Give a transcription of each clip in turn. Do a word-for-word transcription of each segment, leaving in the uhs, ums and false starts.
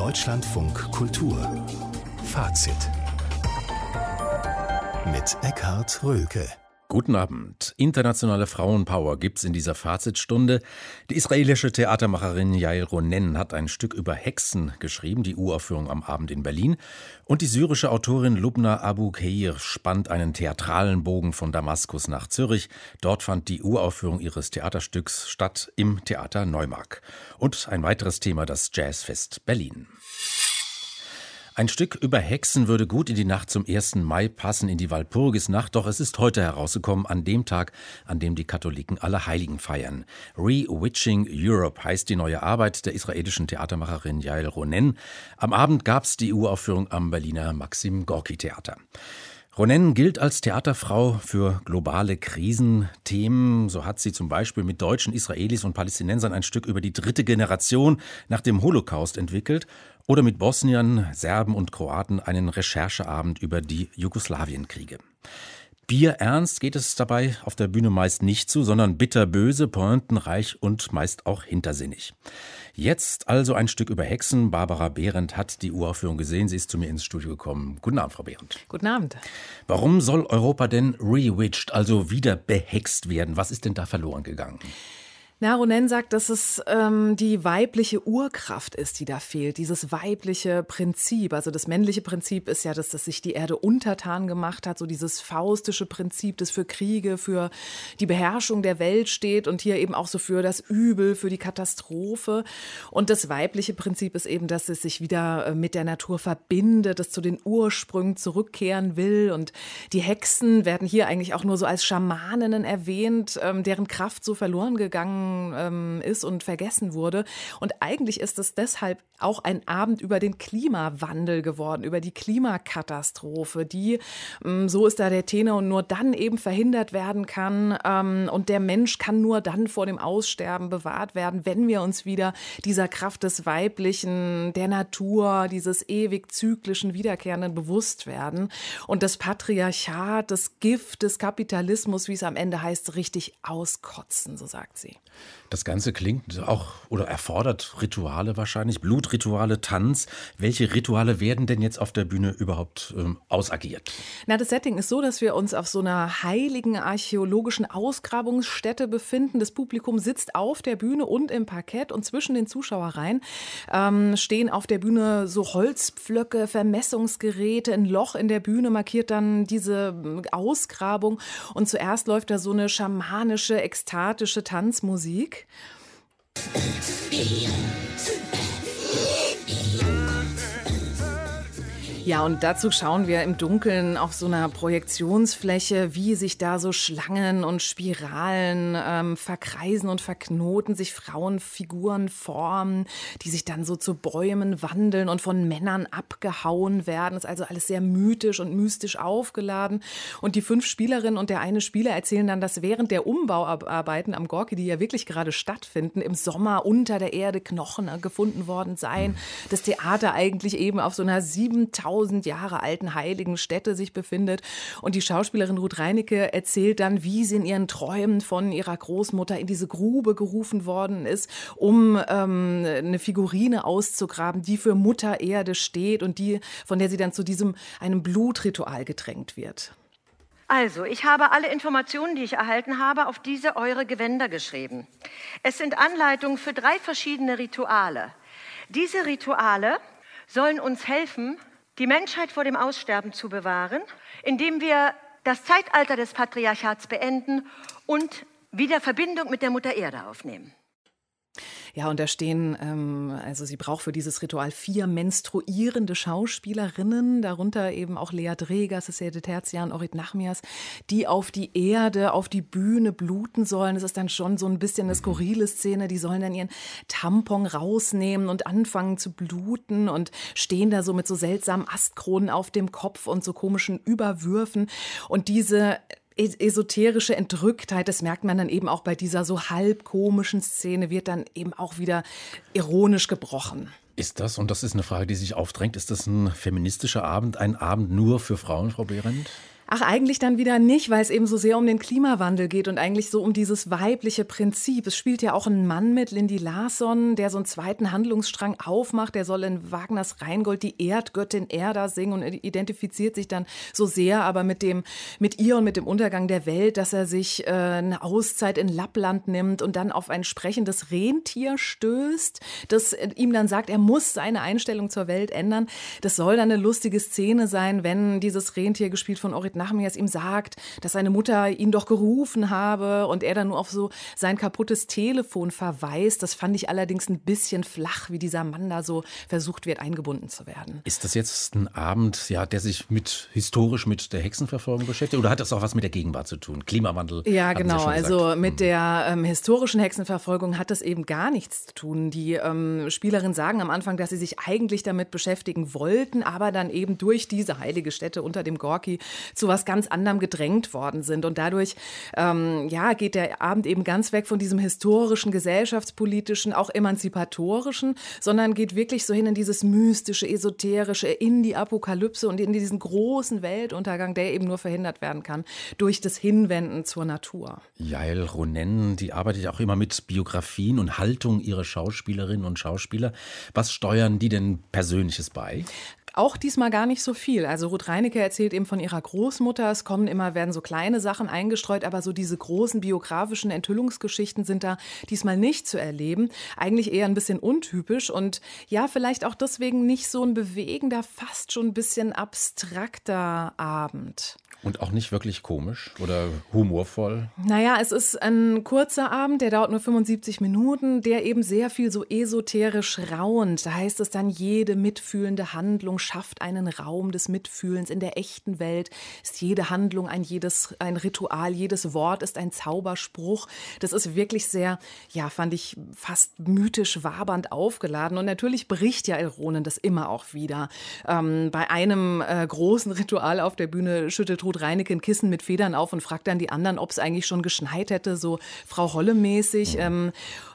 Deutschlandfunk Kultur Fazit mit Eckhard Röhlke. Guten Abend. Internationale Frauenpower gibt's in dieser Fazitstunde. Die israelische Theatermacherin Yael Ronen hat ein Stück über Hexen geschrieben, die Uraufführung am Abend in Berlin. Und die syrische Autorin Lubna Abu Khair spannt einen theatralen Bogen von Damaskus nach Zürich. Dort fand die Uraufführung ihres Theaterstücks statt im Theater Neumark. Und ein weiteres Thema, das Jazzfest Berlin. Ein Stück über Hexen würde gut in die Nacht zum ersten Mai passen, in die Walpurgisnacht, doch es ist heute herausgekommen, an dem Tag, an dem die Katholiken Allerheiligen feiern. Re-Witching Europe heißt die neue Arbeit der israelischen Theatermacherin Yael Ronen. Am Abend gab's die Uraufführung am Berliner Maxim Gorki Theater. Ronen gilt als Theaterfrau für globale Krisenthemen. So hat sie zum Beispiel mit Deutschen, Israelis und Palästinensern ein Stück über die dritte Generation nach dem Holocaust entwickelt oder mit Bosniern, Serben und Kroaten einen Rechercheabend über die Jugoslawienkriege. Bierernst geht es dabei auf der Bühne meist nicht zu, sondern bitterböse, pointenreich und meist auch hintersinnig. Jetzt also ein Stück über Hexen. Barbara Behrendt hat die Uraufführung gesehen. Sie ist zu mir ins Studio gekommen. Guten Abend, Frau Behrendt. Guten Abend. Warum soll Europa denn rewitched, also wieder behext werden? Was ist denn da verloren gegangen? Na, Ronen sagt, dass es ähm, die weibliche Urkraft ist, die da fehlt. Dieses weibliche Prinzip. Also das männliche Prinzip ist ja, dass, dass sich die Erde untertan gemacht hat. So dieses faustische Prinzip, das für Kriege, für die Beherrschung der Welt steht. Und hier eben auch so für das Übel, für die Katastrophe. Und das weibliche Prinzip ist eben, dass es sich wieder mit der Natur verbindet, das zu den Ursprüngen zurückkehren will. Und die Hexen werden hier eigentlich auch nur so als Schamaninnen erwähnt, ähm, deren Kraft so verloren gegangen ist und vergessen wurde. Und eigentlich ist es deshalb auch ein Abend über den Klimawandel geworden, über die Klimakatastrophe, die, so ist da der Tenor, nur dann eben verhindert werden kann. Und der Mensch kann nur dann vor dem Aussterben bewahrt werden, wenn wir uns wieder dieser Kraft des Weiblichen, der Natur, dieses ewig zyklischen, wiederkehrenden bewusst werden. Und das Patriarchat, das Gift des Kapitalismus, wie es am Ende heißt, richtig auskotzen, so sagt sie. Das Ganze klingt auch oder erfordert Rituale wahrscheinlich, Blutrituale, Tanz. Welche Rituale werden denn jetzt auf der Bühne überhaupt ähm, ausagiert? Na, das Setting ist so, dass wir uns auf so einer heiligen archäologischen Ausgrabungsstätte befinden. Das Publikum sitzt auf der Bühne und im Parkett und zwischen den Zuschauerreihen ähm, stehen auf der Bühne so Holzpflöcke, Vermessungsgeräte. Ein Loch in der Bühne markiert dann diese Ausgrabung und zuerst läuft da so eine schamanische, ekstatische Tanzmusik. Ja, und dazu schauen wir im Dunkeln auf so einer Projektionsfläche, wie sich da so Schlangen und Spiralen ähm, verkreisen und verknoten, sich Frauenfiguren formen, die sich dann so zu Bäumen wandeln und von Männern abgehauen werden. Das ist also alles sehr mythisch und mystisch aufgeladen. Und die fünf Spielerinnen und der eine Spieler erzählen dann, dass während der Umbauarbeiten am Gorki, die ja wirklich gerade stattfinden, im Sommer unter der Erde Knochen gefunden worden seien. Das Theater eigentlich eben auf so einer siebentausend Jahre alten heiligen Stätte sich befindet. Und die Schauspielerin Ruth Reinecke erzählt dann, wie sie in ihren Träumen von ihrer Großmutter in diese Grube gerufen worden ist, um ähm, eine Figurine auszugraben, die für Mutter Erde steht und die, von der sie dann zu diesem einem Blutritual gedrängt wird. Also, ich habe alle Informationen, die ich erhalten habe, auf diese eure Gewänder geschrieben. Es sind Anleitungen für drei verschiedene Rituale. Diese Rituale sollen uns helfen, die Menschheit vor dem Aussterben zu bewahren, indem wir das Zeitalter des Patriarchats beenden und wieder Verbindung mit der Mutter Erde aufnehmen. Ja, und da stehen, ähm, also sie braucht für dieses Ritual vier menstruierende Schauspielerinnen, darunter eben auch Lea Dreger, Cecile Terzian, Orit Nachmias, die auf die Erde, auf die Bühne bluten sollen. Das ist dann schon so ein bisschen eine skurrile Szene. Die sollen dann ihren Tampon rausnehmen und anfangen zu bluten und stehen da so mit so seltsamen Astkronen auf dem Kopf und so komischen Überwürfen. Und diese esoterische Entrücktheit, das merkt man dann eben auch bei dieser so halb komischen Szene, wird dann eben auch wieder ironisch gebrochen. Ist das, und das ist eine Frage, die sich aufdrängt, ist das ein feministischer Abend, ein Abend nur für Frauen, Frau Behrendt? Ach, eigentlich dann wieder nicht, weil es eben so sehr um den Klimawandel geht und eigentlich so um dieses weibliche Prinzip. Es spielt ja auch ein Mann mit, Lindy Larsson, der so einen zweiten Handlungsstrang aufmacht. Der soll in Wagners Rheingold die Erdgöttin Erda singen und identifiziert sich dann so sehr aber mit dem, mit ihr und mit dem Untergang der Welt, dass er sich äh, eine Auszeit in Lappland nimmt und dann auf ein sprechendes Rentier stößt, das ihm dann sagt, er muss seine Einstellung zur Welt ändern. Das soll dann eine lustige Szene sein, wenn dieses Rentier, gespielt von Orit Nachmias, ihm sagt, dass seine Mutter ihn doch gerufen habe und er dann nur auf so sein kaputtes Telefon verweist. Das fand ich allerdings ein bisschen flach, wie dieser Mann da so versucht wird, eingebunden zu werden. Ist das jetzt ein Abend, ja, der sich mit historisch mit der Hexenverfolgung beschäftigt oder hat das auch was mit der Gegenwart zu tun? Klimawandel? Ja, genau. Ja also mit der ähm, historischen Hexenverfolgung hat das eben gar nichts zu tun. Die ähm, Spielerinnen sagen am Anfang, dass sie sich eigentlich damit beschäftigen wollten, aber dann eben durch diese heilige Stätte unter dem Gorki zu was ganz anderem gedrängt worden sind. Und dadurch ähm, ja, geht der Abend eben ganz weg von diesem historischen, gesellschaftspolitischen, auch emanzipatorischen, sondern geht wirklich so hin in dieses mystische, esoterische, in die Apokalypse und in diesen großen Weltuntergang, der eben nur verhindert werden kann durch das Hinwenden zur Natur. Yael Ronen, die arbeitet auch immer mit Biografien und Haltung ihrer Schauspielerinnen und Schauspieler. Was steuern die denn Persönliches bei? Auch diesmal gar nicht so viel. Also Ruth Reinecke erzählt eben von ihrer Großmutter. Es kommen immer, werden so kleine Sachen eingestreut, aber so diese großen biografischen Enthüllungsgeschichten sind da diesmal nicht zu erleben. Eigentlich eher ein bisschen untypisch und ja, vielleicht auch deswegen nicht so ein bewegender, fast schon ein bisschen abstrakter Abend. Und auch nicht wirklich komisch oder humorvoll? Naja, es ist ein kurzer Abend, der dauert nur fünfundsiebzig Minuten, der eben sehr viel so esoterisch raunt. Da heißt es dann, jede mitfühlende Handlung schafft einen Raum des Mitfühlens. In der echten Welt ist jede Handlung ein, jedes, ein Ritual, jedes Wort ist ein Zauberspruch. Das ist wirklich sehr, ja, fand ich fast mythisch wabernd aufgeladen. Und natürlich bricht ja Ronen das immer auch wieder. Ähm, bei einem äh, großen Ritual auf der Bühne schüttelt Ruth Reinecke ein Kissen mit Federn auf und fragt dann die anderen, ob es eigentlich schon geschneit hätte, so Frau Holle-mäßig. Ähm,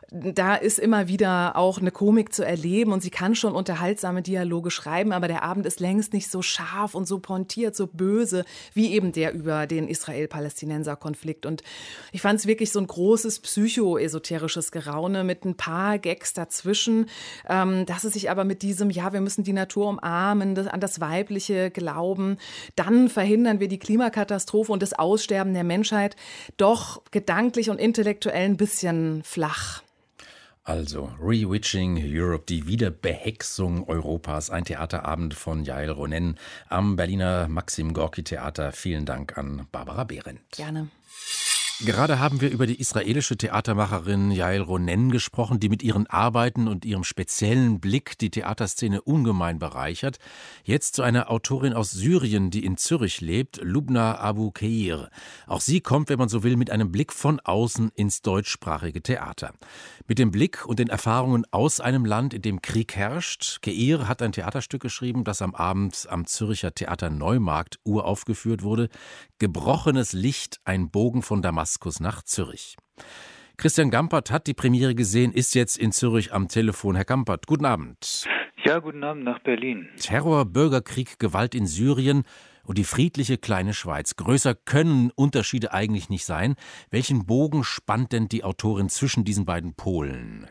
Da ist immer wieder auch eine Komik zu erleben und sie kann schon unterhaltsame Dialoge schreiben, aber der Abend ist längst nicht so scharf und so pointiert, so böse, wie eben der über den Israel-Palästinenser-Konflikt. Und ich fand es wirklich so ein großes psychoesoterisches Geraune mit ein paar Gags dazwischen, ähm, dass es sich aber mit diesem, ja, wir müssen die Natur umarmen, das, an das Weibliche glauben, dann verhindern wir die Klimakatastrophe und das Aussterben der Menschheit, doch gedanklich und intellektuell ein bisschen flach. Also, Rewitching Europe, die Wiederbehexung Europas, ein Theaterabend von Yael Ronen am Berliner Maxim Gorki Theater. Vielen Dank an Barbara Behrendt. Gerne. Gerade haben wir über die israelische Theatermacherin Yael Ronen gesprochen, die mit ihren Arbeiten und ihrem speziellen Blick die Theaterszene ungemein bereichert. Jetzt zu einer Autorin aus Syrien, die in Zürich lebt, Lubna Abu Keir. Auch sie kommt, wenn man so will, mit einem Blick von außen ins deutschsprachige Theater. Mit dem Blick und den Erfahrungen aus einem Land, in dem Krieg herrscht. Keir hat ein Theaterstück geschrieben, das am Abend am Zürcher Theater Neumarkt uraufgeführt wurde. Gebrochenes Licht, ein Bogen von Damaskus nach Zürich. Christian Gampert hat die Premiere gesehen, ist jetzt in Zürich am Telefon. Herr Gampert, guten Abend. Ja, guten Abend nach Berlin. Terror, Bürgerkrieg, Gewalt in Syrien und die friedliche kleine Schweiz. Größer können Unterschiede eigentlich nicht sein. Welchen Bogen spannt denn die Autorin zwischen diesen beiden Polen?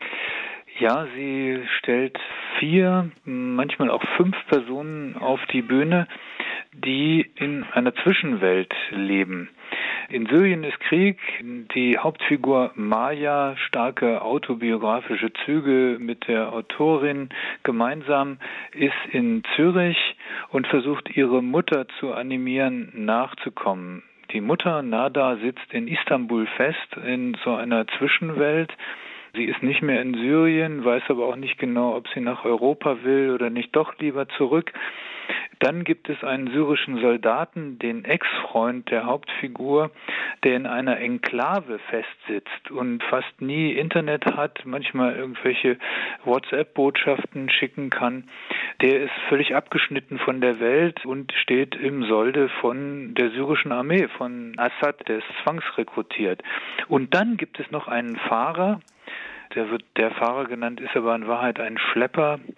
Ja, sie stellt vier, manchmal auch fünf Personen auf die Bühne, die in einer Zwischenwelt leben. In Syrien ist Krieg, die Hauptfigur Maya, starke autobiografische Züge mit der Autorin gemeinsam, ist in Zürich und versucht ihre Mutter zu animieren, nachzukommen. Die Mutter Nada sitzt in Istanbul fest, in so einer Zwischenwelt. Sie ist nicht mehr in Syrien, weiß aber auch nicht genau, ob sie nach Europa will oder nicht doch lieber zurück. Dann gibt es einen syrischen Soldaten, den Ex-Freund der Hauptfigur, der in einer Enklave festsitzt und fast nie Internet hat, manchmal irgendwelche WhatsApp-Botschaften schicken kann. Der ist völlig abgeschnitten von der Welt und steht im Solde von der syrischen Armee, von Assad, der ist zwangsrekrutiert. Und dann gibt es noch einen Fahrer, der wird der Fahrer genannt, ist aber in Wahrheit ein Schlepper,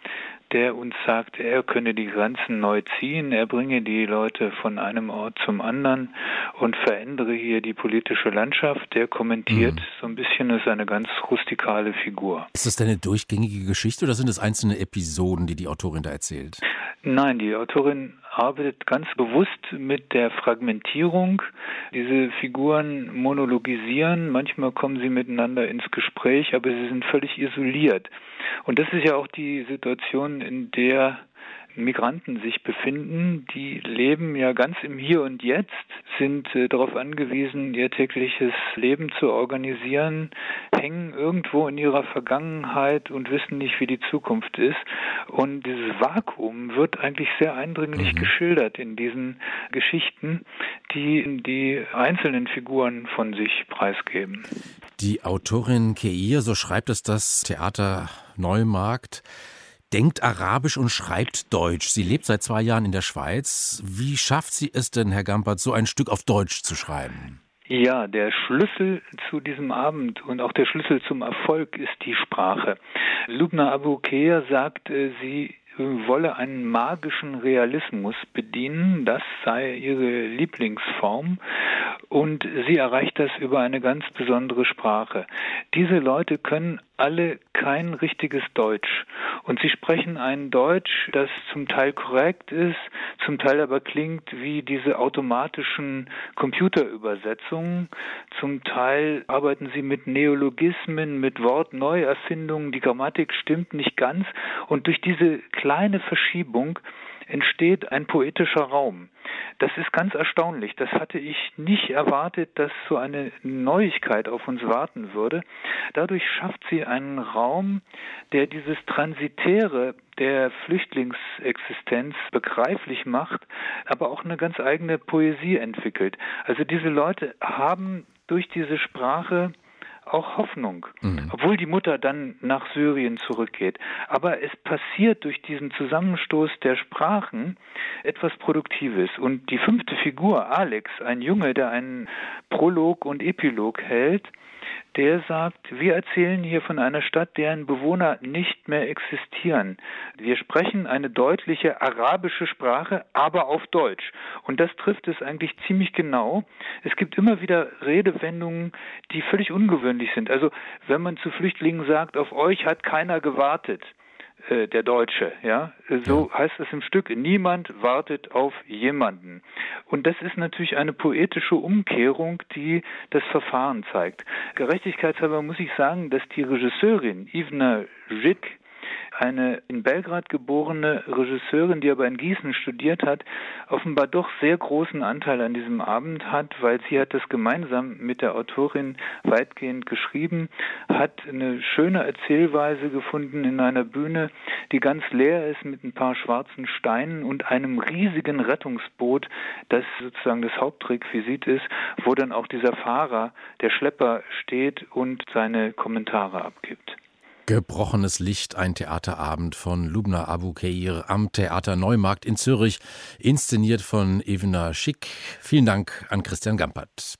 der uns sagt, er könne die Grenzen neu ziehen, er bringe die Leute von einem Ort zum anderen und verändere hier die politische Landschaft. Der kommentiert mhm. so ein bisschen, ist eine ganz rustikale Figur. Ist das denn eine durchgängige Geschichte oder sind es einzelne Episoden, die die Autorin da erzählt? Nein, die Autorin arbeitet ganz bewusst mit der Fragmentierung. Diese Figuren monologisieren, manchmal kommen sie miteinander ins Gespräch, aber sie sind völlig isoliert. Und das ist ja auch die Situation, in der Migranten sich befinden. Die leben ja ganz im Hier und Jetzt, sind äh, darauf angewiesen, ihr tägliches Leben zu organisieren, hängen irgendwo in ihrer Vergangenheit und wissen nicht, wie die Zukunft ist. Und dieses Vakuum wird eigentlich sehr eindringlich mhm. geschildert in diesen Geschichten, die die einzelnen Figuren von sich preisgeben. Die Autorin Keir, so schreibt es das Theater Neumarkt, denkt Arabisch und schreibt Deutsch. Sie lebt seit zwei Jahren in der Schweiz. Wie schafft sie es denn, Herr Gampert, so ein Stück auf Deutsch zu schreiben? Ja, der Schlüssel zu diesem Abend und auch der Schlüssel zum Erfolg ist die Sprache. Lubna Abu Keir sagt, sie wolle einen magischen Realismus bedienen, das sei ihre Lieblingsform und sie erreicht das über eine ganz besondere Sprache. Diese Leute können alle kein richtiges Deutsch und sie sprechen ein Deutsch, das zum Teil korrekt ist, zum Teil aber klingt wie diese automatischen Computerübersetzungen, zum Teil arbeiten sie mit Neologismen, mit Wortneuerfindungen, die Grammatik stimmt nicht ganz und durch diese kleine Verschiebung entsteht ein poetischer Raum. Das ist ganz erstaunlich. Das hatte ich nicht erwartet, dass so eine Neuigkeit auf uns warten würde. Dadurch schafft sie einen Raum, der dieses Transitäre der Flüchtlingsexistenz begreiflich macht, aber auch eine ganz eigene Poesie entwickelt. Also diese Leute haben durch diese Sprache auch Hoffnung, mhm. obwohl die Mutter dann nach Syrien zurückgeht. Aber es passiert durch diesen Zusammenstoß der Sprachen etwas Produktives. Und die fünfte Figur, Alex, ein Junge, der einen Prolog und Epilog hält, der sagt, wir erzählen hier von einer Stadt, deren Bewohner nicht mehr existieren. Wir sprechen eine deutliche arabische Sprache, aber auf Deutsch. Und das trifft es eigentlich ziemlich genau. Es gibt immer wieder Redewendungen, die völlig ungewöhnlich sind. Also wenn man zu Flüchtlingen sagt, auf euch hat keiner gewartet, äh, der Deutsche, ja, so ja. heißt es im Stück, niemand wartet auf jemanden. Und das ist natürlich eine poetische Umkehrung, die das Verfahren zeigt. Gerechtigkeitshalber muss ich sagen, dass die Regisseurin Ivna Žick, eine in Belgrad geborene Regisseurin, die aber in Gießen studiert hat, offenbar doch sehr großen Anteil an diesem Abend hat, weil sie hat das gemeinsam mit der Autorin weitgehend geschrieben, hat eine schöne Erzählweise gefunden in einer Bühne, die ganz leer ist mit ein paar schwarzen Steinen und einem riesigen Rettungsboot, das sozusagen das Hauptrequisit ist, wo dann auch dieser Fahrer, der Schlepper, steht und seine Kommentare abgibt. Gebrochenes Licht, ein Theaterabend von Lubna Abu Keir am Theater Neumarkt in Zürich, inszeniert von Ivna Žick. Vielen Dank an Christian Gampert.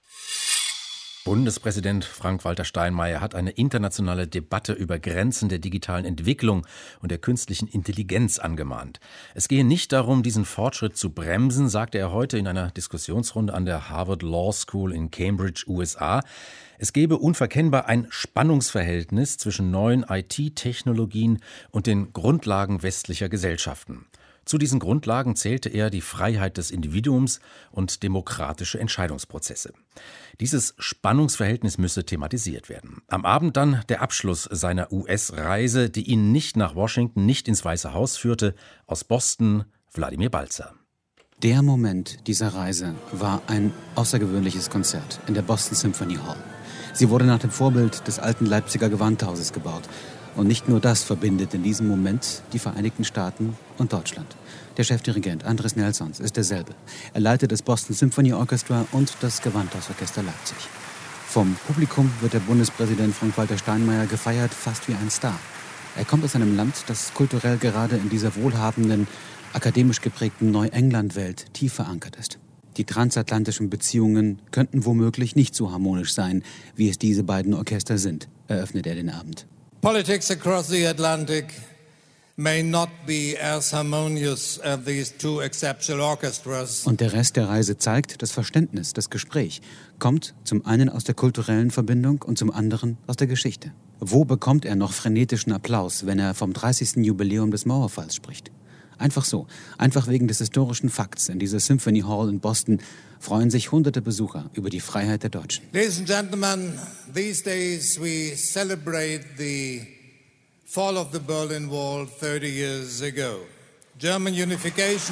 Bundespräsident Frank-Walter Steinmeier hat eine internationale Debatte über Grenzen der digitalen Entwicklung und der künstlichen Intelligenz angemahnt. Es gehe nicht darum, diesen Fortschritt zu bremsen, sagte er heute in einer Diskussionsrunde an der Harvard Law School in Cambridge, U S A. Es gebe unverkennbar ein Spannungsverhältnis zwischen neuen I T-Technologien und den Grundlagen westlicher Gesellschaften. Zu diesen Grundlagen zählte er die Freiheit des Individuums und demokratische Entscheidungsprozesse. Dieses Spannungsverhältnis müsse thematisiert werden. Am Abend dann der Abschluss seiner U S-Reise, die ihn nicht nach Washington, nicht ins Weiße Haus führte. Aus Boston, Wladimir Balzer. Der Moment dieser Reise war ein außergewöhnliches Konzert in der Boston Symphony Hall. Sie wurde nach dem Vorbild des alten Leipziger Gewandhauses gebaut. Und nicht nur das verbindet in diesem Moment die Vereinigten Staaten und Deutschland. Der Chefdirigent Andres Nelsons ist derselbe. Er leitet das Boston Symphony Orchestra und das Gewandhausorchester Leipzig. Vom Publikum wird der Bundespräsident Frank-Walter Steinmeier gefeiert, fast wie ein Star. Er kommt aus einem Land, das kulturell gerade in dieser wohlhabenden, akademisch geprägten Neuengland-Welt tief verankert ist. Die transatlantischen Beziehungen könnten womöglich nicht so harmonisch sein, wie es diese beiden Orchester sind, eröffnet er den Abend. Politics across the Atlantic may not be as harmonious as these two exceptional orchestras. Und der Rest der Reise zeigt, das Verständnis, das Gespräch kommt zum einen aus der kulturellen Verbindung und zum anderen aus der Geschichte. Wo bekommt er noch frenetischen Applaus, wenn er vom dreißigsten Jubiläum des Mauerfalls spricht? Einfach so, einfach wegen des historischen Fakts. In dieser Symphony Hall in Boston freuen sich hunderte Besucher über die Freiheit der Deutschen. Ladies and gentlemen, these days we celebrate the fall of the Berlin Wall thirty years ago. German unification.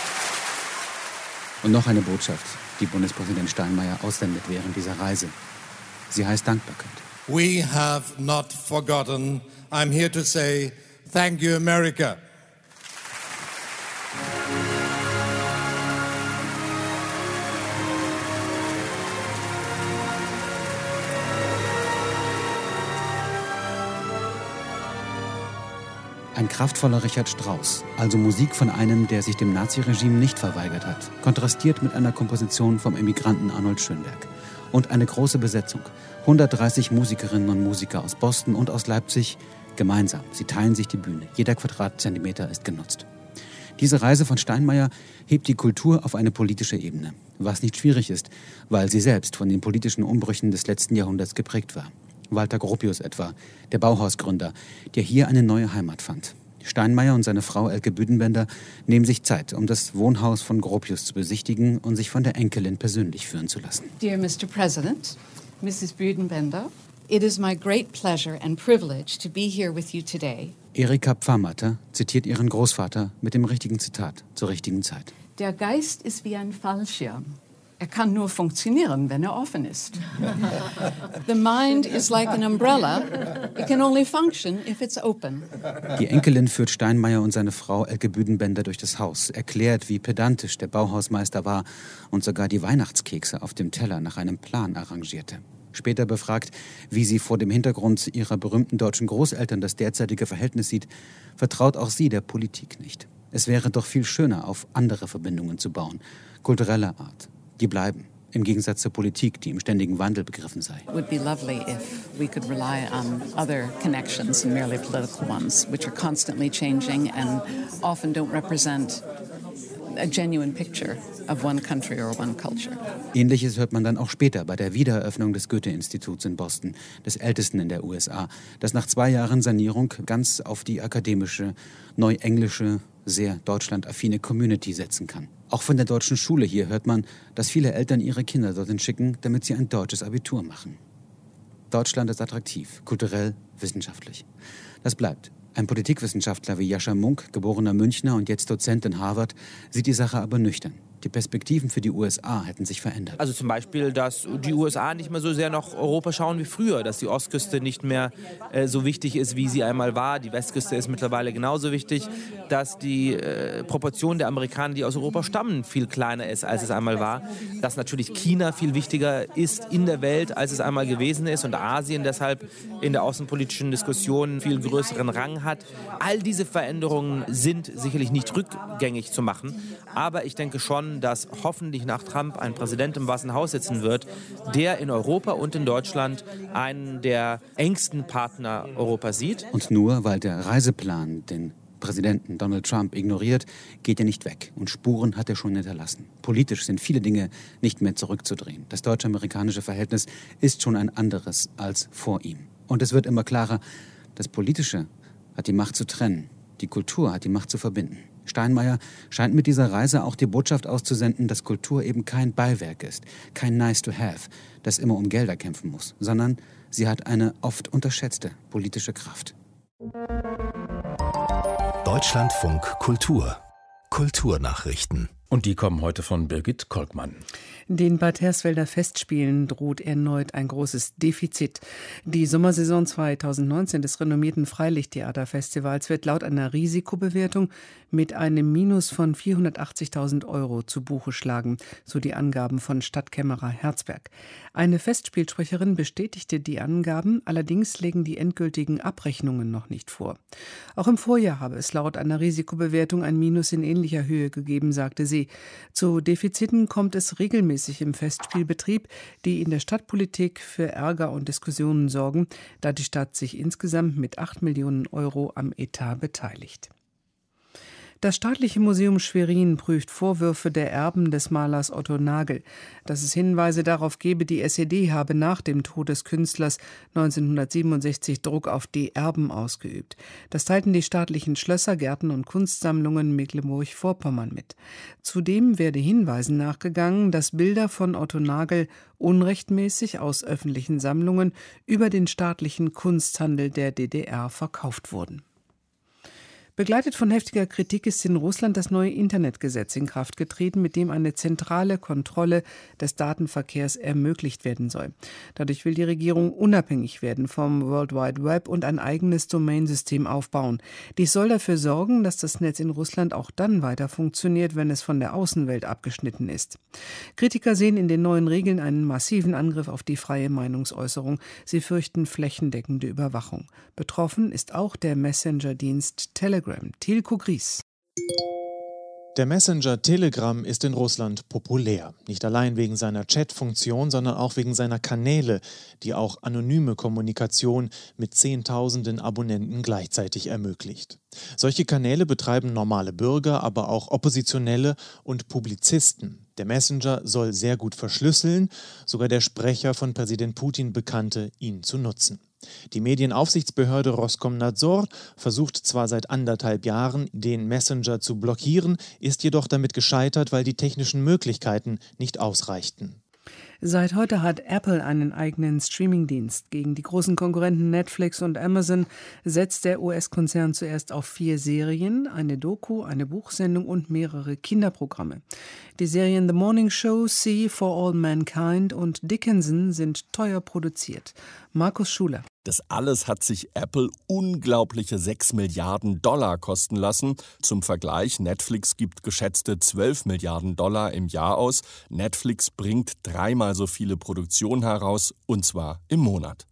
Und noch eine Botschaft, die Bundespräsident Steinmeier aussendet während dieser Reise. Sie heißt Dankbarkeit. We have not forgotten. I'm here to say thank you, America. Ein kraftvoller Richard Strauss, also Musik von einem, der sich dem Naziregime nicht verweigert hat, kontrastiert mit einer Komposition vom Emigranten Arnold Schönberg. Und eine große Besetzung, hundertdreißig Musikerinnen und Musiker aus Boston und aus Leipzig, gemeinsam. Sie teilen sich die Bühne, jeder Quadratzentimeter ist genutzt. Diese Reise von Steinmeier hebt die Kultur auf eine politische Ebene, was nicht schwierig ist, weil sie selbst von den politischen Umbrüchen des letzten Jahrhunderts geprägt war. Walter Gropius etwa, der Bauhausgründer, der hier eine neue Heimat fand. Steinmeier und seine Frau Elke Büdenbender nehmen sich Zeit, um das Wohnhaus von Gropius zu besichtigen und sich von der Enkelin persönlich führen zu lassen. Dear Mister President, Missus Büdenbender, it is my great pleasure and privilege to be here with you today. Erika Pfarrmatter zitiert ihren Großvater mit dem richtigen Zitat zur richtigen Zeit. Der Geist ist wie ein Fallschirm. Er kann nur funktionieren, wenn er offen ist. The mind is like an umbrella. It can only function if it's open. Die Enkelin führt Steinmeier und seine Frau Elke Büdenbender durch das Haus, erklärt, wie pedantisch der Bauhausmeister war und sogar die Weihnachtskekse auf dem Teller nach einem Plan arrangierte. Später befragt, wie sie vor dem Hintergrund ihrer berühmten deutschen Großeltern das derzeitige Verhältnis sieht, vertraut auch sie der Politik nicht. Es wäre doch viel schöner, auf andere Verbindungen zu bauen, kultureller Art. Die bleiben, im Gegensatz zur Politik, die im ständigen Wandel begriffen sei. It would be lovely if we could rely on other connections and merely political ones, which are constantly changing and often don't represent a genuine picture of one country or one culture. Ähnliches hört man dann auch später bei der Wiedereröffnung des Goethe-Instituts in Boston, des ältesten in der U S A, das nach zwei Jahren Sanierung ganz auf die akademische, neuenglische, sehr deutschlandaffine Community setzen kann. Auch von der deutschen Schule hier hört man, dass viele Eltern ihre Kinder dorthin schicken, damit sie ein deutsches Abitur machen. Deutschland ist attraktiv, kulturell, wissenschaftlich. Das bleibt. Ein Politikwissenschaftler wie Jascha Munk, geborener Münchner und jetzt Dozent in Harvard, sieht die Sache aber nüchtern. Die Perspektiven für die U S A hätten sich verändert. Also zum Beispiel, dass die U S A nicht mehr so sehr nach Europa schauen wie früher, dass die Ostküste nicht mehr äh, so wichtig ist, wie sie einmal war. Die Westküste ist mittlerweile genauso wichtig, dass die äh, Proportion der Amerikaner, die aus Europa stammen, viel kleiner ist, als es einmal war. Dass natürlich China viel wichtiger ist in der Welt, als es einmal gewesen ist und Asien deshalb in der außenpolitischen Diskussion einen viel größeren Rang hat. All diese Veränderungen sind sicherlich nicht rückgängig zu machen, aber ich denke schon, dass hoffentlich nach Trump ein Präsident im Weißen Haus sitzen wird, der in Europa und in Deutschland einen der engsten Partner Europas sieht. Und nur weil der Reiseplan den Präsidenten Donald Trump ignoriert, geht er nicht weg. Und Spuren hat er schon hinterlassen. Politisch sind viele Dinge nicht mehr zurückzudrehen. Das deutsch-amerikanische Verhältnis ist schon ein anderes als vor ihm. Und es wird immer klarer, das Politische hat die Macht zu trennen, die Kultur hat die Macht zu verbinden. Steinmeier scheint mit dieser Reise auch die Botschaft auszusenden, dass Kultur eben kein Beiwerk ist, kein Nice to have, das immer um Gelder kämpfen muss, sondern sie hat eine oft unterschätzte politische Kraft. Deutschlandfunk Kultur. Kulturnachrichten. Und die kommen heute von Birgit Kolkmann. Den Bad Hersfelder Festspielen droht erneut ein großes Defizit. Die Sommersaison zweitausendneunzehn des renommierten Freilichttheaterfestivals wird laut einer Risikobewertung mit einem Minus von vierhundertachtzigtausend Euro zu Buche schlagen, so die Angaben von Stadtkämmerer Herzberg. Eine Festspielsprecherin bestätigte die Angaben, allerdings legen die endgültigen Abrechnungen noch nicht vor. Auch im Vorjahr habe es laut einer Risikobewertung ein Minus in ähnlicher Höhe gegeben, sagte sie. Zu Defiziten kommt es regelmäßig im Festspielbetrieb, die in der Stadtpolitik für Ärger und Diskussionen sorgen, da die Stadt sich insgesamt mit acht Millionen Euro am Etat beteiligt. Das Staatliche Museum Schwerin prüft Vorwürfe der Erben des Malers Otto Nagel, dass es Hinweise darauf gebe, die S E D habe nach dem Tod des Künstlers neunzehnhundertsiebenundsechzig Druck auf die Erben ausgeübt. Das teilten die staatlichen Schlösser, Gärten und Kunstsammlungen Mecklenburg-Vorpommern mit. Zudem werde Hinweisen nachgegangen, dass Bilder von Otto Nagel unrechtmäßig aus öffentlichen Sammlungen über den staatlichen Kunsthandel der D D R verkauft wurden. Begleitet von heftiger Kritik ist in Russland das neue Internetgesetz in Kraft getreten, mit dem eine zentrale Kontrolle des Datenverkehrs ermöglicht werden soll. Dadurch will die Regierung unabhängig werden vom World Wide Web und ein eigenes Domainsystem aufbauen. Dies soll dafür sorgen, dass das Netz in Russland auch dann weiter funktioniert, wenn es von der Außenwelt abgeschnitten ist. Kritiker sehen in den neuen Regeln einen massiven Angriff auf die freie Meinungsäußerung. Sie fürchten flächendeckende Überwachung. Betroffen ist auch der Messenger-Dienst Telegram. Tilko Gries. Der Messenger Telegram ist in Russland populär. Nicht allein wegen seiner Chat-Funktion, sondern auch wegen seiner Kanäle, die auch anonyme Kommunikation mit Zehntausenden Abonnenten gleichzeitig ermöglicht. Solche Kanäle betreiben normale Bürger, aber auch Oppositionelle und Publizisten. Der Messenger soll sehr gut verschlüsseln, sogar der Sprecher von Präsident Putin bekannte, ihn zu nutzen. Die Medienaufsichtsbehörde Roskomnadzor versucht zwar seit anderthalb Jahren, den Messenger zu blockieren, ist jedoch damit gescheitert, weil die technischen Möglichkeiten nicht ausreichten. Seit heute hat Apple einen eigenen Streamingdienst. Gegen die großen Konkurrenten Netflix und Amazon setzt der U S-Konzern zuerst auf vier Serien, eine Doku, eine Buchsendung und mehrere Kinderprogramme. Die Serien The Morning Show, Sea for All Mankind und Dickinson sind teuer produziert. Markus Schuler. Das alles hat sich Apple unglaubliche sechs Milliarden Dollar kosten lassen. Zum Vergleich, Netflix gibt geschätzte zwölf Milliarden Dollar im Jahr aus. Netflix bringt dreimal so viele Produktionen heraus, und zwar im Monat.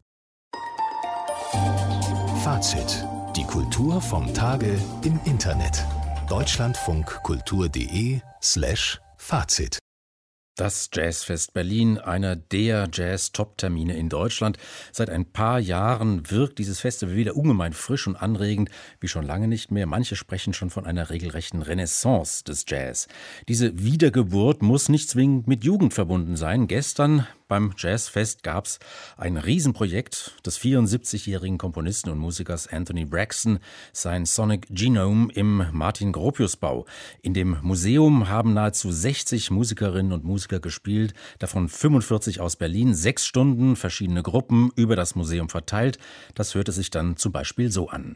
Fazit. Die Kultur vom Tage im Internet. deutschlandfunkkultur.de slash Fazit. Das Jazzfest Berlin, einer der Jazz-Top-Termine in Deutschland. Seit ein paar Jahren wirkt dieses Festival wieder ungemein frisch und anregend, wie schon lange nicht mehr. Manche sprechen schon von einer regelrechten Renaissance des Jazz. Diese Wiedergeburt muss nicht zwingend mit Jugend verbunden sein. Gestern beim Jazzfest gab es ein Riesenprojekt des vierundsiebzigjährigen Komponisten und Musikers Anthony Braxton, sein Sonic Genome im Martin-Gropius-Bau. In dem Museum haben nahezu sechzig Musikerinnen und Musiker gespielt, davon fünfundvierzig aus Berlin, sechs Stunden, verschiedene Gruppen über das Museum verteilt. Das hörte sich dann zum Beispiel so an.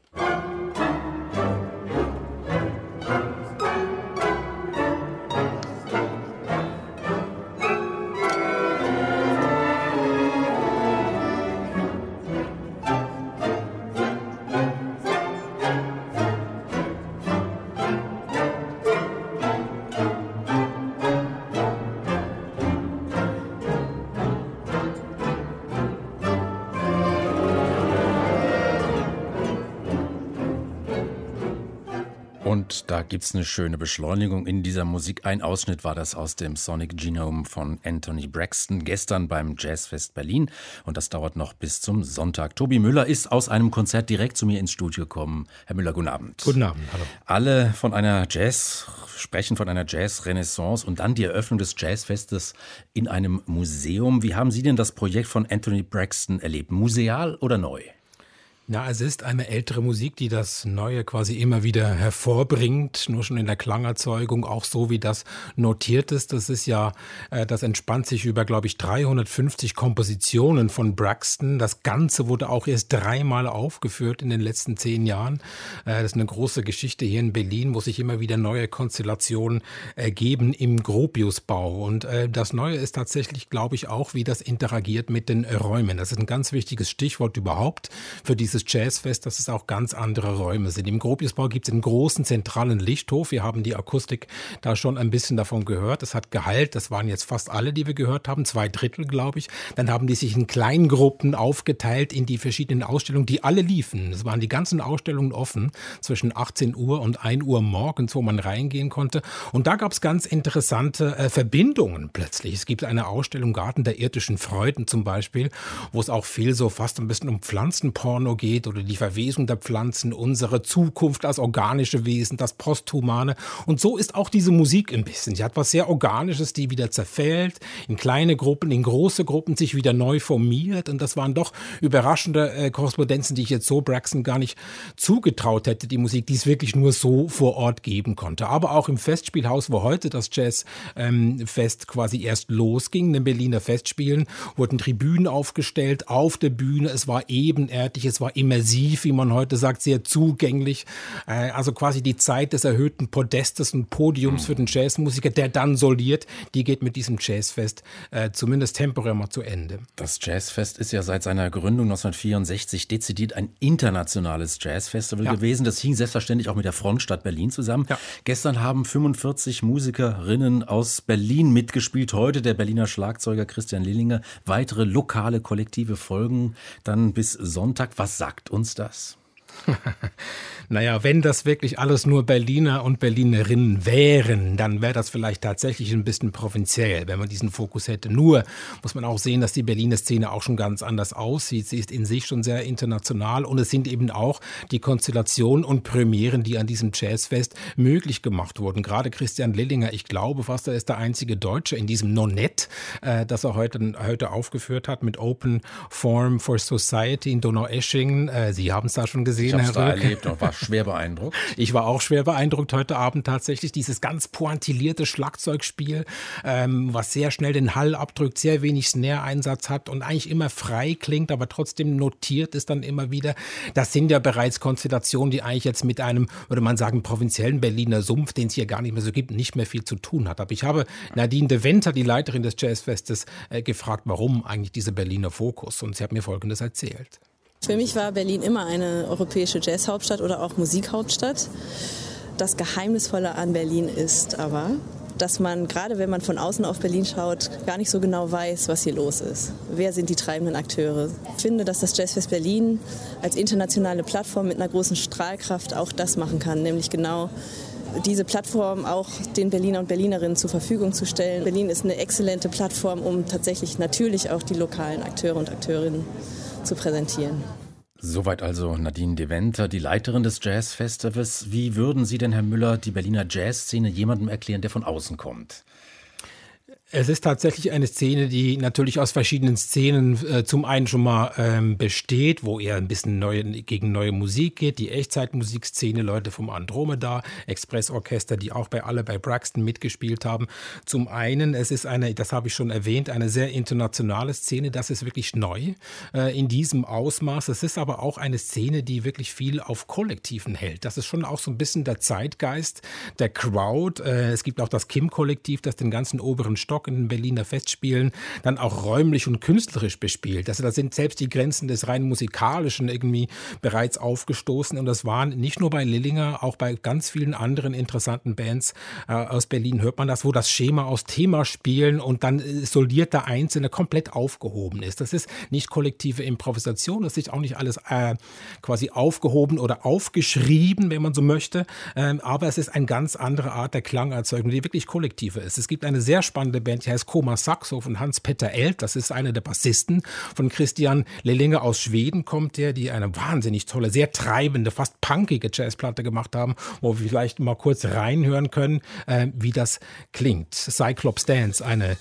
Und da gibt's eine schöne Beschleunigung in dieser Musik. Ein Ausschnitt war das aus dem Sonic Genome von Anthony Braxton gestern beim Jazzfest Berlin. Und das dauert noch bis zum Sonntag. Tobi Müller ist aus einem Konzert direkt zu mir ins Studio gekommen. Herr Müller, guten Abend. Guten Abend, hallo. Alle von einer Jazz, sprechen von einer Jazz-Renaissance und dann die Eröffnung des Jazzfestes in einem Museum. Wie haben Sie denn das Projekt von Anthony Braxton erlebt? Museal oder neu? Na, es ist eine ältere Musik, die das Neue quasi immer wieder hervorbringt, nur schon in der Klangerzeugung, auch so wie das notiert ist. Das ist ja, äh, das entspannt sich über, glaube ich, dreihundertfünfzig Kompositionen von Braxton. Das Ganze wurde auch erst dreimal aufgeführt in den letzten zehn Jahren. Äh, das ist eine große Geschichte hier in Berlin, wo sich immer wieder neue Konstellationen ergeben im Gropiusbau. Und äh, das Neue ist tatsächlich, glaube ich, auch, wie das interagiert mit den Räumen. Das ist ein ganz wichtiges Stichwort überhaupt für dieses Jazzfest, dass es auch ganz andere Räume sind. Im Gropiusbau gibt es einen großen zentralen Lichthof. Wir haben die Akustik da schon ein bisschen davon gehört. Es hat geheilt. Das waren jetzt fast alle, die wir gehört haben. Zwei Drittel, glaube ich. Dann haben die sich in Kleingruppen aufgeteilt in die verschiedenen Ausstellungen, die alle liefen. Es waren die ganzen Ausstellungen offen zwischen achtzehn Uhr und ein Uhr morgens, wo man reingehen konnte. Und da gab es ganz interessante äh, Verbindungen plötzlich. Es gibt eine Ausstellung Garten der irdischen Freuden zum Beispiel, wo es auch viel so fast ein bisschen um Pflanzenporno geht. Sexualität oder die Verwesung der Pflanzen, unsere Zukunft als organische Wesen, das Posthumane. Und so ist auch diese Musik ein bisschen. Sie hat was sehr Organisches, die wieder zerfällt, in kleine Gruppen, in große Gruppen sich wieder neu formiert. Und das waren doch überraschende äh, Korrespondenzen, die ich jetzt so Braxton gar nicht zugetraut hätte, die Musik, die es wirklich nur so vor Ort geben konnte. Aber auch im Festspielhaus, wo heute das Jazzfest ähm, quasi erst losging, in den Berliner Festspielen, wurden Tribünen aufgestellt, auf der Bühne. Es war ebenerdig, es war immersiv, wie man heute sagt, sehr zugänglich. Äh, also quasi die Zeit des erhöhten Podestes und Podiums für den Jazzmusiker, der dann soliert, die geht mit diesem Jazzfest äh, zumindest temporär mal zu Ende. Das Jazzfest ist ja seit seiner Gründung neunzehnhundertvierundsechzig dezidiert ein internationales Jazzfestival ja. gewesen. Das hing selbstverständlich auch mit der Frontstadt Berlin zusammen. Ja. Gestern haben fünfundvierzig Musikerinnen aus Berlin mitgespielt. Heute der Berliner Schlagzeuger Christian Lillinger. Weitere lokale Kollektive folgen dann bis Sonntag. Was sagt uns das? Naja, wenn das wirklich alles nur Berliner und Berlinerinnen wären, dann wäre das vielleicht tatsächlich ein bisschen provinziell, wenn man diesen Fokus hätte. Nur muss man auch sehen, dass die Berliner Szene auch schon ganz anders aussieht. Sie ist in sich schon sehr international und es sind eben auch die Konstellationen und Premieren, die an diesem Jazzfest möglich gemacht wurden. Gerade Christian Lillinger, ich glaube fast, er ist der einzige Deutsche in diesem Nonett, äh, das er heute, heute aufgeführt hat mit Open Forum for Society in Donaueschingen. Äh, Sie haben es da schon gesehen. Ich habe es da erlebt und war schwer beeindruckt. Ich war auch schwer beeindruckt heute Abend tatsächlich. Dieses ganz pointilierte Schlagzeugspiel, ähm, was sehr schnell den Hall abdrückt, sehr wenig Snare-Einsatz hat und eigentlich immer frei klingt, aber trotzdem notiert ist dann immer wieder. Das sind ja bereits Konstellationen, die eigentlich jetzt mit einem, würde man sagen, provinziellen Berliner Sumpf, den es hier gar nicht mehr so gibt, nicht mehr viel zu tun hat. Aber ich habe Nadine de Venter, die Leiterin des Jazzfestes, äh, gefragt, warum eigentlich dieser Berliner Fokus. Und sie hat mir Folgendes erzählt. Für mich war Berlin immer eine europäische Jazzhauptstadt oder auch Musikhauptstadt. Das Geheimnisvolle an Berlin ist aber, dass man, gerade wenn man von außen auf Berlin schaut, gar nicht so genau weiß, was hier los ist. Wer sind die treibenden Akteure? Ich finde, dass das Jazzfest Berlin als internationale Plattform mit einer großen Strahlkraft auch das machen kann, nämlich genau diese Plattform auch den Berliner und Berlinerinnen zur Verfügung zu stellen. Berlin ist eine exzellente Plattform, um tatsächlich natürlich auch die lokalen Akteure und Akteurinnen zu präsentieren. Soweit also Nadine de Venter, die Leiterin des Jazzfestivals. Wie würden Sie denn, Herr Müller, die Berliner Jazzszene jemandem erklären, der von außen kommt? Es ist tatsächlich eine Szene, die natürlich aus verschiedenen Szenen äh, zum einen schon mal ähm, besteht, wo eher ein bisschen neue, gegen neue Musik geht. Die Echtzeitmusikszene, Leute vom Andromeda, Expressorchester, die auch bei alle bei Braxton mitgespielt haben. Zum einen, es ist eine, das habe ich schon erwähnt, eine sehr internationale Szene. Das ist wirklich neu äh, in diesem Ausmaß. Es ist aber auch eine Szene, die wirklich viel auf Kollektiven hält. Das ist schon auch so ein bisschen der Zeitgeist der Crowd. Äh, es gibt auch das Kim-Kollektiv, das den ganzen oberen Stock in den Berliner Festspielen dann auch räumlich und künstlerisch bespielt. Also da sind selbst die Grenzen des rein musikalischen irgendwie bereits aufgestoßen und das waren nicht nur bei Lillinger, auch bei ganz vielen anderen interessanten Bands äh, aus Berlin hört man das, wo das Schema aus Thema spielen und dann äh, soliert der Einzelne komplett aufgehoben ist. Das ist nicht kollektive Improvisation, das ist auch nicht alles äh, quasi aufgehoben oder aufgeschrieben, wenn man so möchte, ähm, aber es ist eine ganz andere Art der Klangerzeugung, die wirklich kollektive ist. Es gibt eine sehr spannende Band, die heißt Koma Saxo von Hans-Petter Elt. Das ist einer der Bassisten von Christian Lillinger. Aus Schweden kommt der, die eine wahnsinnig tolle, sehr treibende, fast punkige Jazzplatte gemacht haben, wo wir vielleicht mal kurz reinhören können, äh, wie das klingt. Cyclops Dance, eine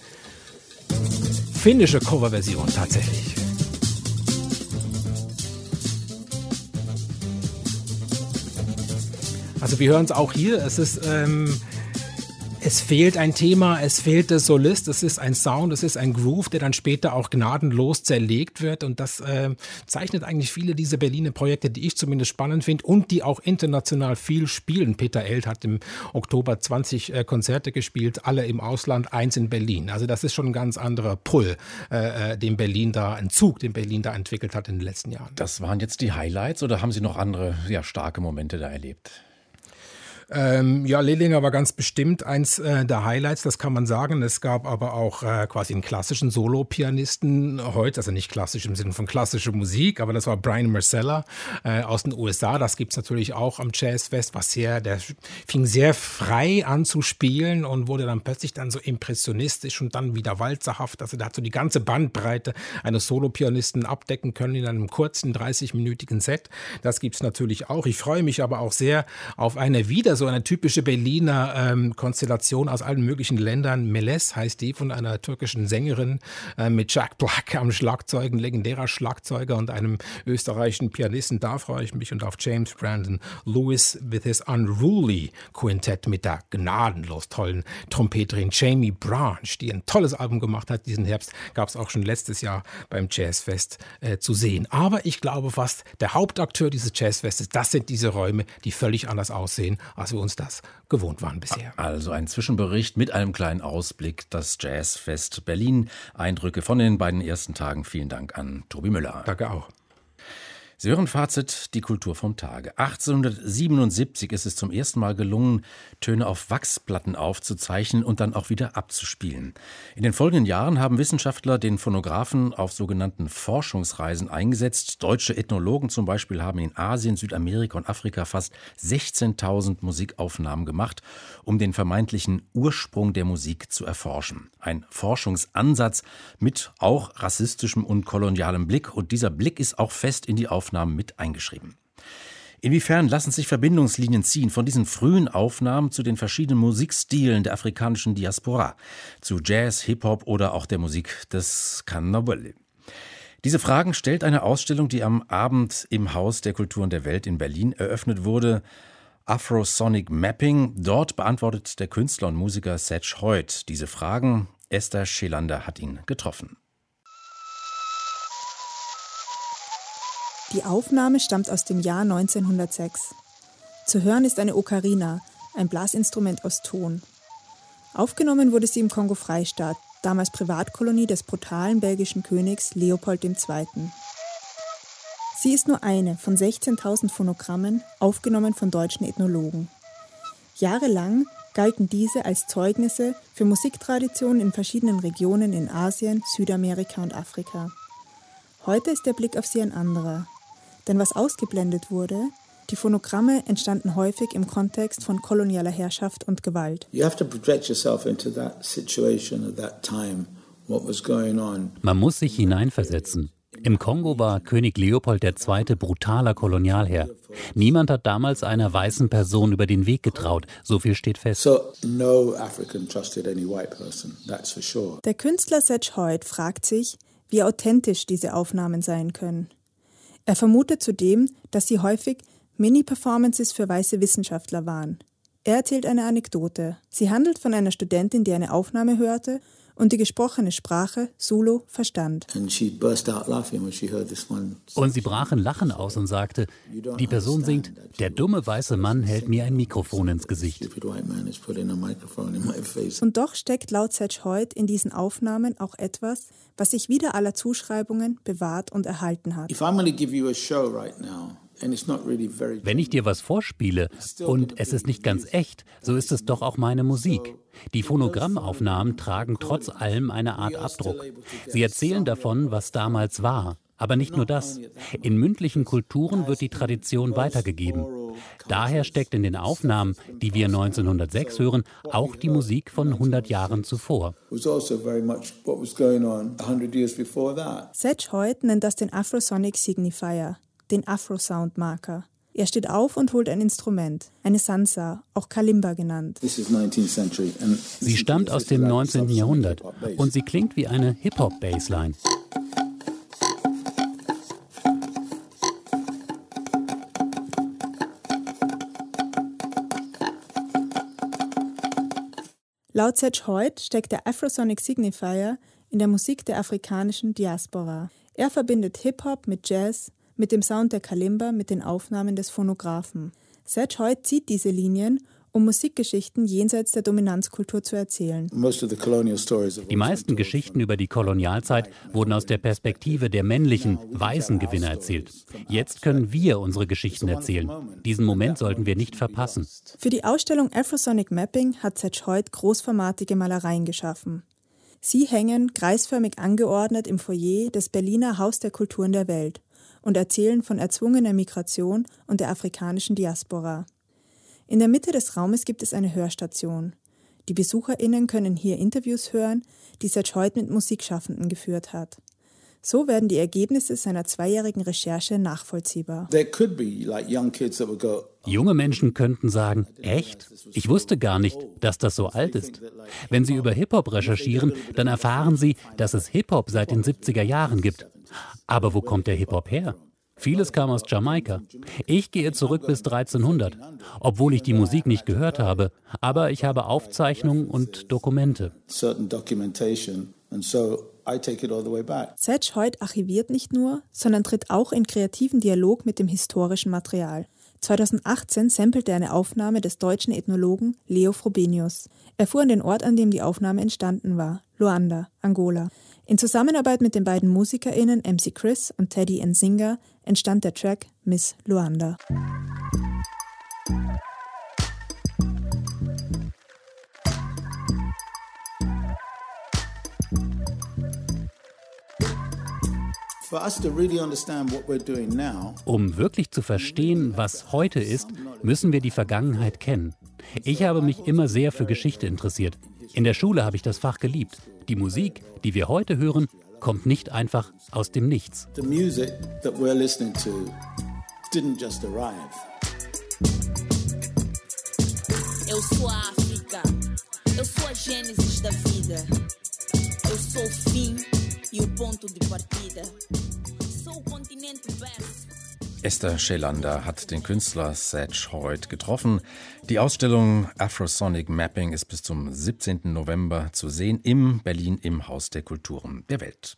finnische Coverversion tatsächlich. Also wir hören es auch hier, es ist... Ähm, Es fehlt ein Thema, es fehlt der Solist, es ist ein Sound, es ist ein Groove, der dann später auch gnadenlos zerlegt wird und das äh, zeichnet eigentlich viele dieser Berliner Projekte, die ich zumindest spannend finde und die auch international viel spielen. Peter Elt hat im Oktober zwanzig äh, Konzerte gespielt, alle im Ausland, eins in Berlin. Also das ist schon ein ganz anderer Pull, äh, den Berlin da, ein Zug, den Berlin da entwickelt hat in den letzten Jahren. Das waren jetzt die Highlights oder haben Sie noch andere ja, starke Momente da erlebt? Ähm, ja, Lillinger war ganz bestimmt eins äh, der Highlights, das kann man sagen. Es gab aber auch äh, quasi einen klassischen Solo-Pianisten heute, also nicht klassisch im Sinne von klassischer Musik, aber das war Brian Marcella äh, aus den U S A. Das gibt es natürlich auch am Jazzfest, was sehr, der fing sehr frei an zu spielen und wurde dann plötzlich dann so impressionistisch und dann wieder walzerhaft. Also der hat so die ganze Bandbreite eines Solo-Pianisten abdecken können in einem kurzen dreißig-minütigen Set. Das gibt es natürlich auch. Ich freue mich aber auch sehr auf eine wieder so eine typische Berliner ähm, Konstellation aus allen möglichen Ländern. Meles heißt die, von einer türkischen Sängerin äh, mit Jack Black am Schlagzeug, ein legendärer Schlagzeuger, und einem österreichischen Pianisten. Da freue ich mich, und auf James Brandon Lewis with his Unruly Quintett mit der gnadenlos tollen Trompeterin Jamie Branch, die ein tolles Album gemacht hat diesen Herbst. Gab es auch schon letztes Jahr beim Jazzfest äh, zu sehen. Aber ich glaube fast, der Hauptakteur dieses Jazzfestes, das sind diese Räume, die völlig anders aussehen, als wir uns das gewohnt waren bisher. Also ein Zwischenbericht mit einem kleinen Ausblick, das Jazzfest Berlin. Eindrücke von den beiden ersten Tagen. Vielen Dank an Tobi Müller. Danke auch. Sie hören Fazit, die Kultur vom Tage. achtzehnhundertsiebenundsiebzig ist es zum ersten Mal gelungen, Töne auf Wachsplatten aufzuzeichnen und dann auch wieder abzuspielen. In den folgenden Jahren haben Wissenschaftler den Phonographen auf sogenannten Forschungsreisen eingesetzt. Deutsche Ethnologen zum Beispiel haben in Asien, Südamerika und Afrika fast sechzehntausend Musikaufnahmen gemacht, um den vermeintlichen Ursprung der Musik zu erforschen. Ein Forschungsansatz mit auch rassistischem und kolonialem Blick. Und dieser Blick ist auch fest in die Aufnahmen mit eingeschrieben. Inwiefern lassen sich Verbindungslinien ziehen von diesen frühen Aufnahmen zu den verschiedenen Musikstilen der afrikanischen Diaspora, zu Jazz, Hip-Hop oder auch der Musik des Kandombe? Diese Fragen stellt eine Ausstellung, die am Abend im Haus der Kulturen der Welt in Berlin eröffnet wurde. Afrosonic Mapping. Dort beantwortet der Künstler und Musiker Serge Hoyt diese Fragen. Esther Schelander hat ihn getroffen. Die Aufnahme stammt aus dem Jahr neunzehnhundertsechs. Zu hören ist eine Ocarina, ein Blasinstrument aus Ton. Aufgenommen wurde sie im Kongo-Freistaat, damals Privatkolonie des brutalen belgischen Königs Leopold der Zweite. Sie ist nur eine von sechzehntausend Phonogrammen, aufgenommen von deutschen Ethnologen. Jahrelang galten diese als Zeugnisse für Musiktraditionen in verschiedenen Regionen in Asien, Südamerika und Afrika. Heute ist der Blick auf sie ein anderer. Denn was ausgeblendet wurde, die Phonogramme entstanden häufig im Kontext von kolonialer Herrschaft und Gewalt. Man muss sich hineinversetzen. Im Kongo war König Leopold der Zweite brutaler Kolonialherr. Niemand hat damals einer weißen Person über den Weg getraut. So viel steht fest. Der Künstler Serge Hoyt fragt sich, wie authentisch diese Aufnahmen sein können. Er vermutet zudem, dass sie häufig Mini-Performances für weiße Wissenschaftler waren. Er erzählt eine Anekdote. Sie handelt von einer Studentin, die eine Aufnahme hörte und die gesprochene Sprache, Zulu, verstand. Und sie brach in Lachen aus und sagte, die Person singt, der dumme weiße Mann hält mir ein Mikrofon ins Gesicht. Und doch steckt laut Serge Hoyt in diesen Aufnahmen auch etwas, was sich wider aller Zuschreibungen bewahrt und erhalten hat. Wenn ich dir was vorspiele und es ist nicht ganz echt, so ist es doch auch meine Musik. Die Phonogrammaufnahmen tragen trotz allem eine Art Abdruck. Sie erzählen davon, was damals war. Aber nicht nur das. In mündlichen Kulturen wird die Tradition weitergegeben. Daher steckt in den Aufnahmen, die wir neunzehnhundertsechs hören, auch die Musik von hundert Jahren zuvor. Serge Hoyt nennt das den Afrosonic Signifier, den Afro-Sound-Marker. Er steht auf und holt ein Instrument, eine Sansa, auch Kalimba genannt. Sie stammt aus dem neunzehnten Jahrhundert und sie klingt wie eine Hip-Hop-Bassline. Laut Serge Hoyt steckt der Afrosonic Signifier in der Musik der afrikanischen Diaspora. Er verbindet Hip-Hop mit Jazz, mit dem Sound der Kalimba, mit den Aufnahmen des Phonographen. Serge Hoyt zieht diese Linien um Musikgeschichten jenseits der Dominanzkultur zu erzählen. Die meisten Geschichten über die Kolonialzeit wurden aus der Perspektive der männlichen, weißen Gewinner erzählt. Jetzt können wir unsere Geschichten erzählen. Diesen Moment sollten wir nicht verpassen. Für die Ausstellung Afrosonic Mapping hat Serge Hoyt großformatige Malereien geschaffen. Sie hängen kreisförmig angeordnet im Foyer des Berliner Haus der Kulturen der Welt und erzählen von erzwungener Migration und der afrikanischen Diaspora. In der Mitte des Raumes gibt es eine Hörstation. Die BesucherInnen können hier Interviews hören, die Serge Hoyt mit Musikschaffenden geführt hat. So werden die Ergebnisse seiner zweijährigen Recherche nachvollziehbar. Junge Menschen könnten sagen, echt? Ich wusste gar nicht, dass das so alt ist. Wenn sie über Hip-Hop recherchieren, dann erfahren sie, dass es Hip-Hop seit den siebziger Jahren gibt. Aber wo kommt der Hip-Hop her? Vieles kam aus Jamaika. Ich gehe zurück bis dreizehnhundert, obwohl ich die Musik nicht gehört habe. Aber ich habe Aufzeichnungen und Dokumente. Serge Hoyt archiviert nicht nur, sondern tritt auch in kreativen Dialog mit dem historischen Material. zweitausendachtzehn sampelte er eine Aufnahme des deutschen Ethnologen Leo Frobenius. Er fuhr an den Ort, an dem die Aufnahme entstanden war, Luanda, Angola. In Zusammenarbeit mit den beiden MusikerInnen M C Chris und Teddy Nzinga entstand der Track Miss Luanda. Um wirklich zu verstehen, was heute ist, müssen wir die Vergangenheit kennen. Ich habe mich immer sehr für Geschichte interessiert. In der Schule habe ich das Fach geliebt. Die Musik, die wir heute hören, kommt nicht einfach aus dem Nichts. The music that we're listening to didn't just arrive. Eu sou a África. Eu sou a gênese da vida. Eu sou o fim e o ponto de partida. Sou o continente verso. Esther Schelander hat den Künstler Serge Hoyt getroffen. Die Ausstellung Afrosonic Mapping ist bis zum siebzehnten November zu sehen im Berlin im Haus der Kulturen der Welt.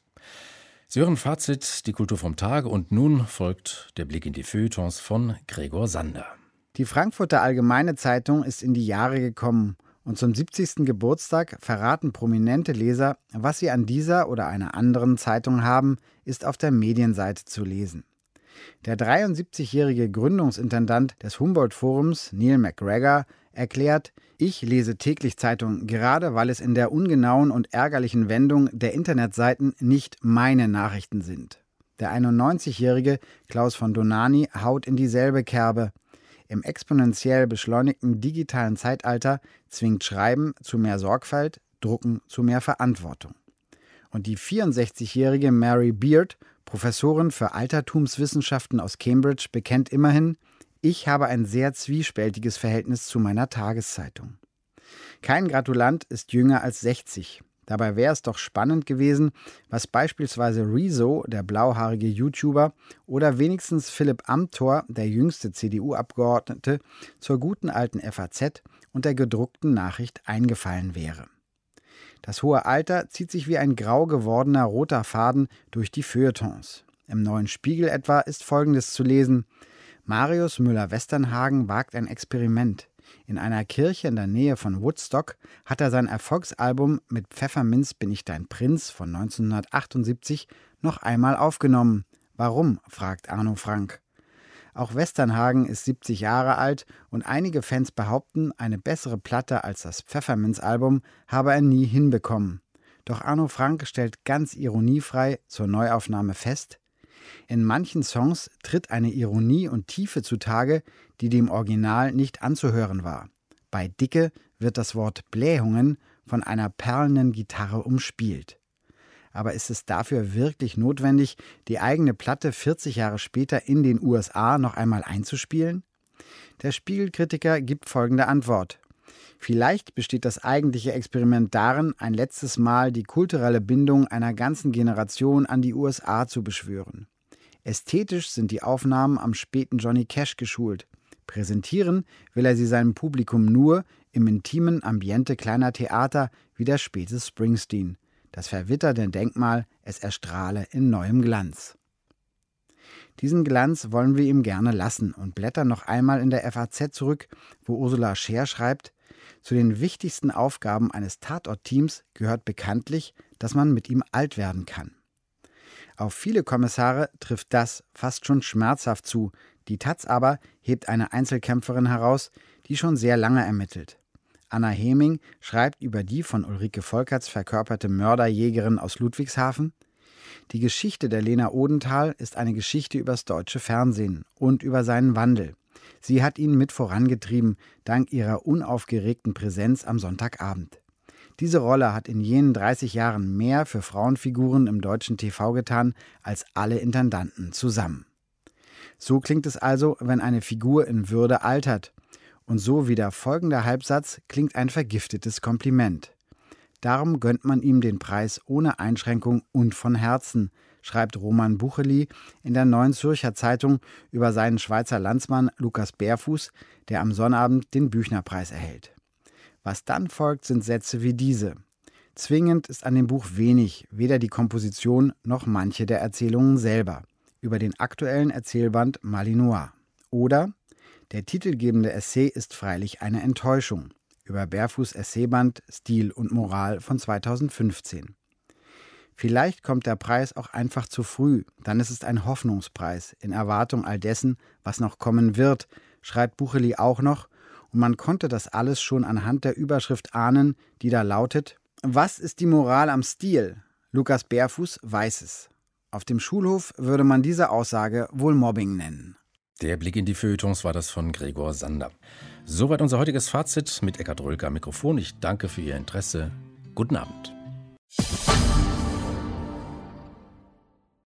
Sie hören Fazit, die Kultur vom Tage, und nun folgt der Blick in die Feuilletons von Gregor Sander. Die Frankfurter Allgemeine Zeitung ist in die Jahre gekommen und zum siebzigsten Geburtstag verraten prominente Leser, was sie an dieser oder einer anderen Zeitung haben, ist auf der Medienseite zu lesen. Der dreiundsiebzigjährige Gründungsintendant des Humboldt-Forums, Neil McGregor, erklärt, ich lese täglich Zeitung, gerade weil es in der ungenauen und ärgerlichen Wendung der Internetseiten nicht meine Nachrichten sind. Der einundneunzigjährige Klaus von Donani haut in dieselbe Kerbe. Im exponentiell beschleunigten digitalen Zeitalter zwingt Schreiben zu mehr Sorgfalt, Drucken zu mehr Verantwortung. Und die vierundsechzigjährige Mary Beard, Professorin für Altertumswissenschaften aus Cambridge, bekennt immerhin, ich habe ein sehr zwiespältiges Verhältnis zu meiner Tageszeitung. Kein Gratulant ist jünger als sechzig. Dabei wäre es doch spannend gewesen, was beispielsweise Rezo, der blauhaarige YouTuber, oder wenigstens Philipp Amthor, der jüngste C D U-Abgeordnete, zur guten alten F A Z und der gedruckten Nachricht eingefallen wäre. Das hohe Alter zieht sich wie ein grau gewordener roter Faden durch die Feuilletons. Im Neuen Spiegel etwa ist Folgendes zu lesen: Marius Müller-Westernhagen wagt ein Experiment. In einer Kirche in der Nähe von Woodstock hat er sein Erfolgsalbum Mit Pfefferminz bin ich dein Prinz von neunzehnhundertachtundsiebzig noch einmal aufgenommen. Warum? Fragt Arno Frank. Auch Westernhagen ist siebzig Jahre alt und einige Fans behaupten, eine bessere Platte als das Pfefferminz-Album habe er nie hinbekommen. Doch Arno Frank stellt ganz ironiefrei zur Neuaufnahme fest: In manchen Songs tritt eine Ironie und Tiefe zutage, die dem Original nicht anzuhören war. Bei Dicke wird das Wort Blähungen von einer perlenden Gitarre umspielt. Aber ist es dafür wirklich notwendig, die eigene Platte vierzig Jahre später in den U S A noch einmal einzuspielen? Der Spiegelkritiker gibt folgende Antwort: Vielleicht besteht das eigentliche Experiment darin, ein letztes Mal die kulturelle Bindung einer ganzen Generation an die U S A zu beschwören. Ästhetisch sind die Aufnahmen am späten Johnny Cash geschult. Präsentieren will er sie seinem Publikum nur im intimen Ambiente kleiner Theater wie der späte Springsteen. Das verwitterte Denkmal, es erstrahle in neuem Glanz. Diesen Glanz wollen wir ihm gerne lassen und blättern noch einmal in der F A Z zurück, wo Ursula Scher schreibt: Zu den wichtigsten Aufgaben eines Tatort-Teams gehört bekanntlich, dass man mit ihm alt werden kann. Auf viele Kommissare trifft das fast schon schmerzhaft zu. Die Taz aber hebt eine Einzelkämpferin heraus, die schon sehr lange ermittelt. Anna Heming schreibt über die von Ulrike Volkerts verkörperte Mörderjägerin aus Ludwigshafen: Die Geschichte der Lena Odenthal ist eine Geschichte übers deutsche Fernsehen und über seinen Wandel. Sie hat ihn mit vorangetrieben, dank ihrer unaufgeregten Präsenz am Sonntagabend. Diese Rolle hat in jenen dreißig Jahren mehr für Frauenfiguren im deutschen T V getan als alle Intendanten zusammen. So klingt es also, wenn eine Figur in Würde altert. Und so wie der folgende Halbsatz klingt ein vergiftetes Kompliment. Darum gönnt man ihm den Preis ohne Einschränkung und von Herzen, schreibt Roman Bucheli in der Neuen Zürcher Zeitung über seinen Schweizer Landsmann Lukas Bärfuß, der am Sonnabend den Büchnerpreis erhält. Was dann folgt, sind Sätze wie diese. Zwingend ist an dem Buch wenig, weder die Komposition noch manche der Erzählungen selber. Über den aktuellen Erzählband Malinois. Oder: Der titelgebende Essay ist freilich eine Enttäuschung. Über Bärfuß' Essayband Stil und Moral von zweitausendfünfzehn. Vielleicht kommt der Preis auch einfach zu früh, dann ist es ein Hoffnungspreis, in Erwartung all dessen, was noch kommen wird, schreibt Bucheli auch noch, und man konnte das alles schon anhand der Überschrift ahnen, die da lautet: Was ist die Moral am Stil? Lukas Bärfuß weiß es. Auf dem Schulhof würde man diese Aussage wohl Mobbing nennen. Der Blick in die Feuilletons war das von Gregor Sander. Soweit unser heutiges Fazit mit Eckhard Rölker am Mikrofon. Ich danke für Ihr Interesse. Guten Abend.